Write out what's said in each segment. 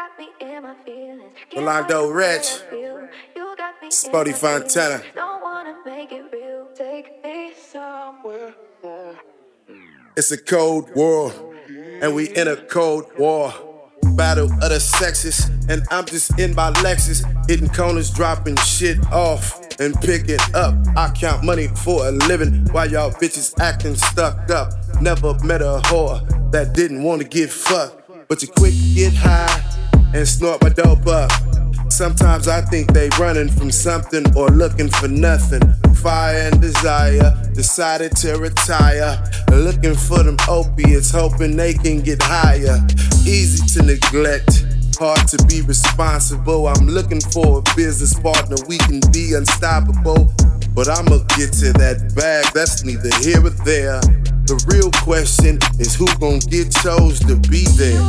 Rolando Rich, Spotty Fontana. It's a cold world, and we in a cold war. Battle of the sexes, and I'm just in my Lexus, hitting corners, dropping shit off and picking up. I count money for a living while y'all bitches acting stuck up. Never met a whore that didn't want to get fucked, but you quick to get high and snort my dope up. Sometimes I think they running from something or looking for nothing. Fire and desire, decided to retire. Looking for them opiates, hoping they can get higher. Easy to neglect, hard to be responsible. I'm looking for a business partner, we can be unstoppable. But I'ma get to that bag, that's neither here or there. The real question is who gon' get chose to be there.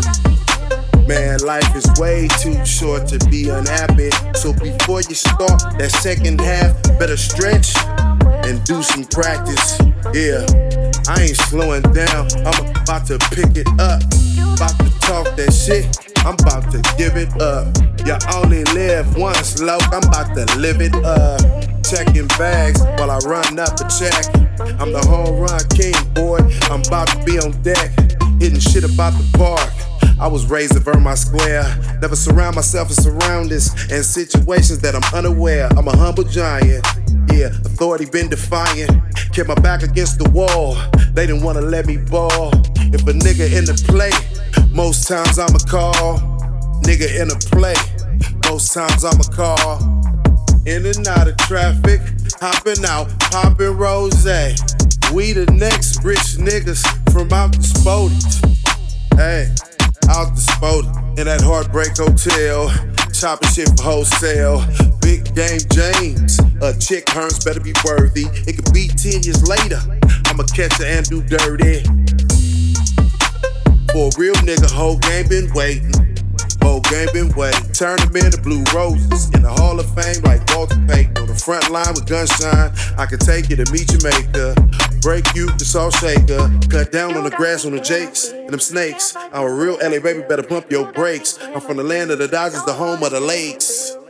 Man, life is way too short to be unhappy. So before you start that second half, better stretch and do some practice. Yeah, I ain't slowing down, I'm about to pick it up. About to talk that shit, I'm about to give it up. You only live once, loc, I'm about to live it up. Checking bags while I run up a check. I'm the home run king, boy, I'm about to be on deck. Hitting shit about the park. I was raised to Vermont Square. Never surround myself with surroundings and situations that I'm unaware. I'm a humble giant. Yeah, authority been defiant. Kept my back against the wall. They didn't wanna let me ball. If a nigga in the play, most times I'ma call. Nigga in the play, most times I'ma call. In and out of traffic, hopping out, popping rose. We the next rich niggas from out the Spodies. Hey. Out the Spody, in that Heartbreak Hotel, chopping shit for wholesale. Big game James, a chick Hearns better be worthy. It could be 10 years later, I'ma catch her and do dirty. For a real nigga, whole game been waiting. Whole game been waiting. Turn them into blue roses in the Hall of Fame like Walter Payton. On the front line with gunshine, I can take you to meet Jamaica. Break you to salt shaker. Cut down on the grass on the jakes and them snakes. I'm a real LA baby, better pump your brakes. I'm from the land of the Dodgers, the home of the lakes.